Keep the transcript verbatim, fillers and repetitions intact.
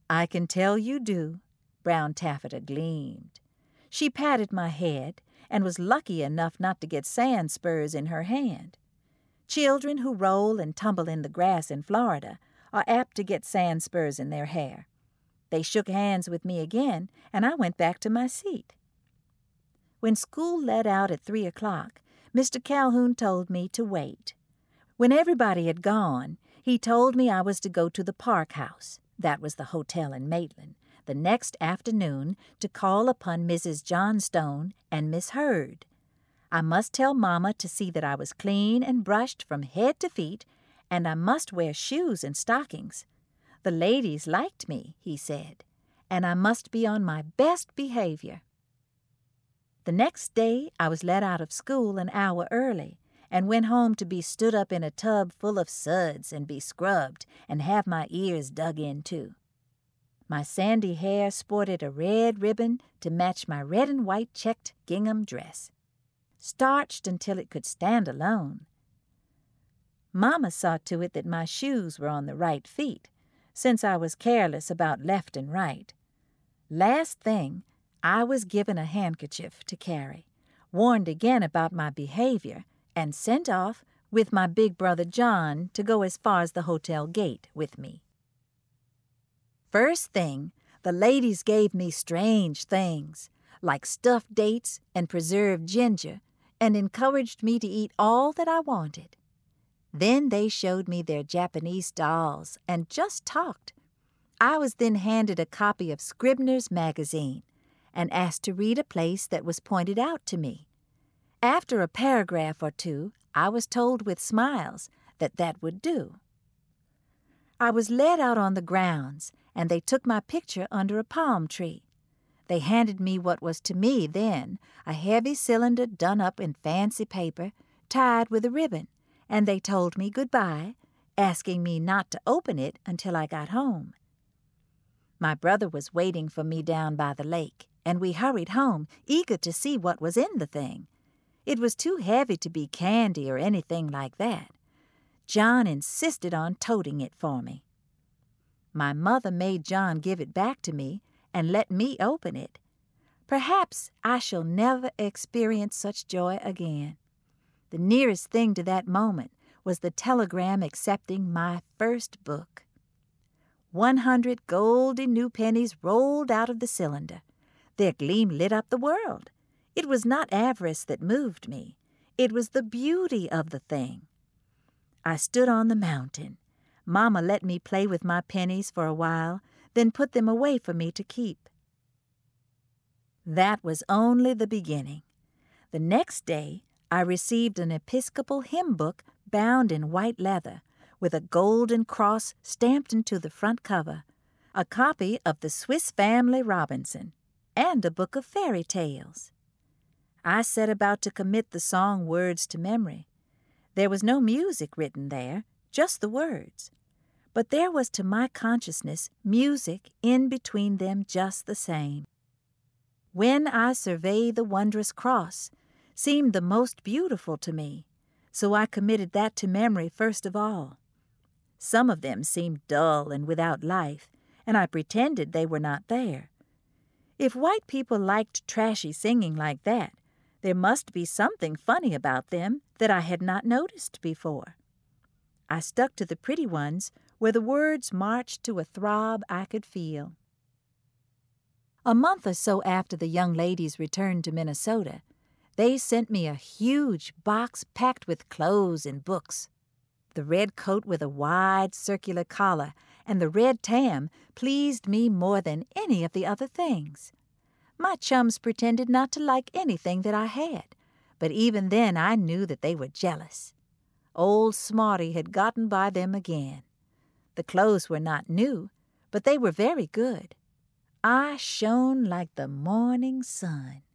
"I can tell you do." Brown Taffeta gleamed. She patted my head and was lucky enough not to get sand spurs in her hand. Children who roll and tumble in the grass in Florida are apt to get sand spurs in their hair. They shook hands with me again, and I went back to my seat. When school let out at three o'clock, Mister Calhoun told me to wait. When everybody had gone, he told me I was to go to the Park House, that was the hotel in Maitland, the next afternoon to call upon Missus Johnstone and Miss Hurd. I must tell Mama to see that I was clean and brushed from head to feet, and I must wear shoes and stockings. The ladies liked me, he said, and I must be on my best behavior. The next day I was let out of school an hour early, and went home to be stood up in a tub full of suds and be scrubbed and have my ears dug in too. My sandy hair sported a red ribbon to match my red and white checked gingham dress, starched until it could stand alone. Mama saw to it that my shoes were on the right feet, since I was careless about left and right. Last thing, I was given a handkerchief to carry, warned again about my behavior, and sent off with my big brother John to go as far as the hotel gate with me. First thing, the ladies gave me strange things, like stuffed dates and preserved ginger, and encouraged me to eat all that I wanted. Then they showed me their Japanese dolls and just talked. I was then handed a copy of Scribner's magazine and asked to read a place that was pointed out to me. After a paragraph or two, I was told with smiles that that would do. I was led out on the grounds, and they took my picture under a palm tree. They handed me what was to me then a heavy cylinder done up in fancy paper, tied with a ribbon, and they told me goodbye, asking me not to open it until I got home. My brother was waiting for me down by the lake, and we hurried home, eager to see what was in the thing. It was too heavy to be candy or anything like that. John insisted on toting it for me. My mother made John give it back to me and let me open it. Perhaps I shall never experience such joy again. The nearest thing to that moment was the telegram accepting my first book. One hundred golden new pennies rolled out of the cylinder. Their gleam lit up the world. It was not avarice that moved me. It was the beauty of the thing. I stood on the mountain. Mama let me play with my pennies for a while, then put them away for me to keep. That was only the beginning. The next day, I received an Episcopal hymn book bound in white leather, with a golden cross stamped into the front cover, a copy of the Swiss Family Robinson, and a book of fairy tales. I set about to commit the song words to memory. There was no music written there, just the words. But there was to my consciousness music in between them just the same. When I survey the wondrous cross, seemed the most beautiful to me, so I committed that to memory first of all. Some of them seemed dull and without life, and I pretended they were not there. If white people liked trashy singing like that, there must be something funny about them that I had not noticed before. I stuck to the pretty ones where the words marched to a throb I could feel. A month or so after the young ladies returned to Minnesota, they sent me a huge box packed with clothes and books. The red coat with a wide circular collar and the red tam pleased me more than any of the other things. My chums pretended not to like anything that I had, but even then I knew that they were jealous. Old Smarty had gotten by them again. The clothes were not new, but they were very good. I shone like the morning sun.